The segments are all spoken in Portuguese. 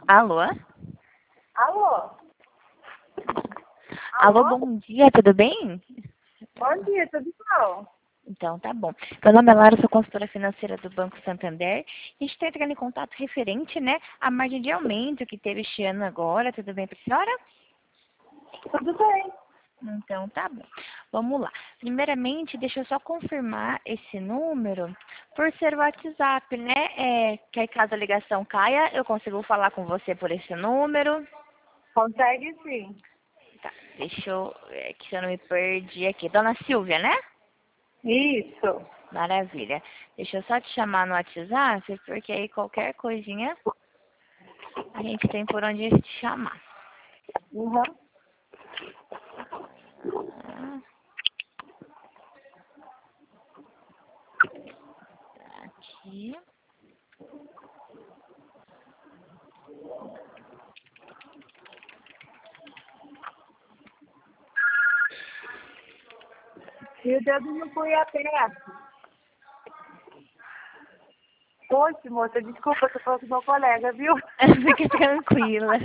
Alô? Alô? Alô, Alô? bom dia, tudo bem? Bom dia, tudo bom? Então, tá bom. Meu nome é Lara, sou consultora financeira do Banco Santander. A gente está entrando em contato referente, né, à margem de aumento que teve este ano agora. Tudo bem para a senhora? Tudo bem. Então, tá bom. Vamos lá. Primeiramente, deixa eu só confirmar esse número por ser o WhatsApp, né? Que aí, caso a ligação caia, eu consigo falar com você por esse número. Consegue sim. Tá, deixa eu ver que se eu não me perdi aqui. Dona Silvia, né? Isso. Maravilha. Deixa eu só te chamar no WhatsApp, porque aí qualquer coisinha a gente tem por onde te chamar. Uhum. Ah, aqui. E o dedo não foi aberto. Poxa, moça, desculpa que eu falei com meu colega, viu? Fique tranquila.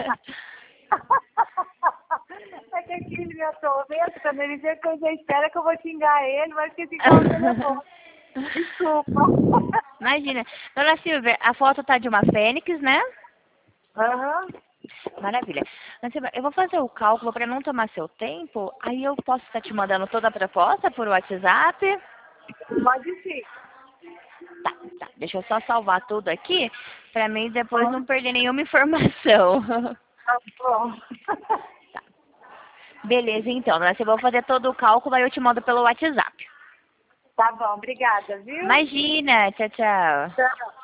É que aqui ele me vendo, quando ele vê que eu já espero que eu vou xingar ele, mas esqueci que o telefone. Desculpa. Imagina. Dona Silvia, a foto tá de uma fênix, né? Aham. Maravilha. Dona Silvia, eu vou fazer o cálculo para não tomar seu tempo. Aí eu posso estar te mandando toda a proposta por WhatsApp. Pode sim. Tá, tá. Deixa eu só salvar tudo aqui para mim depois Aham. não perder nenhuma informação. Tá bom. Beleza, então. Dona Silvia, eu vou fazer todo o cálculo, aí eu te mando pelo WhatsApp. Tá bom, obrigada, viu? Imagina. Tchau, tchau. Tchau.